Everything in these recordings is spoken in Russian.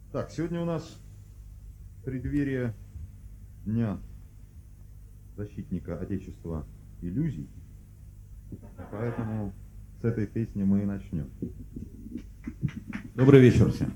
Так, сегодня у нас преддверие Дня защитника Отечества иллюзий, поэтому с этой песни мы и начнем. Добрый вечер всем.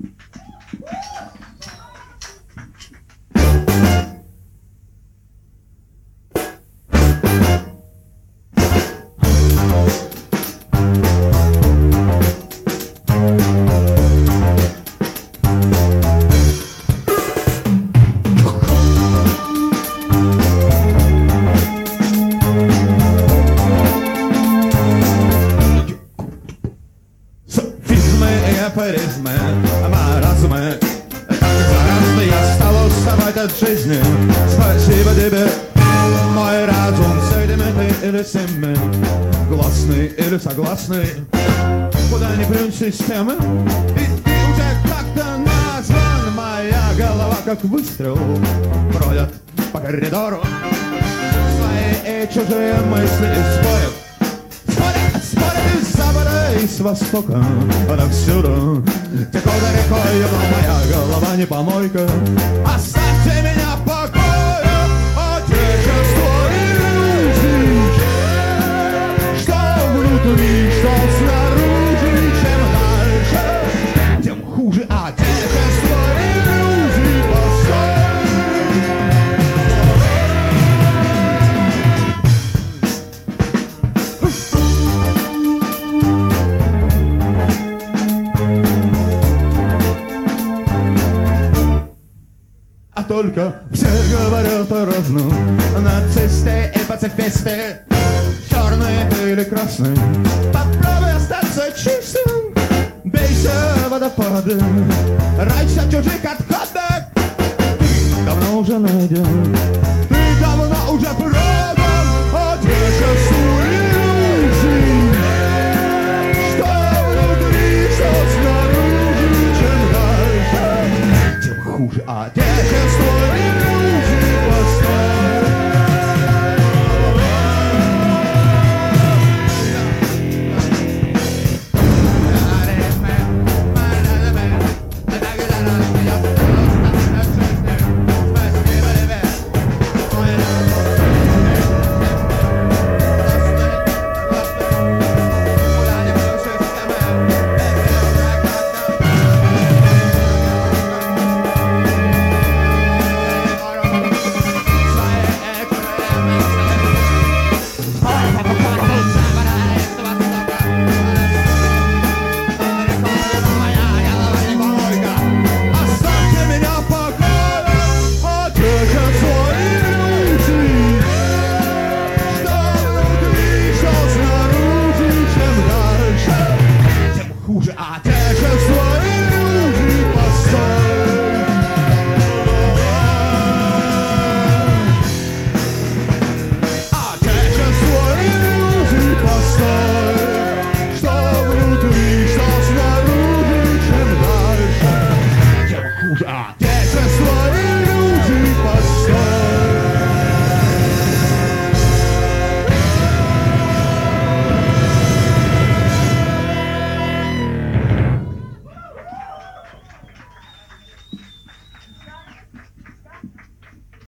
Афоризмы, маразмы, как заразно я стал уставать от жизни. Спасибо тебе, мой разум, с этими ты или всеми, гласный или согласный. Куда ни плюнь системы, и ты уже как-то назван. Моя голова, как выстрел, бродят по коридору. Свои и чужие мысли спорят. Спорят из запада и с востока, отовсюду текут за рекой, но моя голова не помойка. Оставьте меня в покое, отечество иллюзий, что внутри, что снаружи, чем дальше, тем хуже. Отечество иллюзий, постой. А только все говорят о разном, нацисты и пацифисты, черные или красные. Попробуй остаться чистым, бейся водопады, раньше чужих отходов. Ты давно уже найден, ты давно уже продан отечеству иллюзий, что внутри, что снаружи, чем дальше, тем хуже. Отечество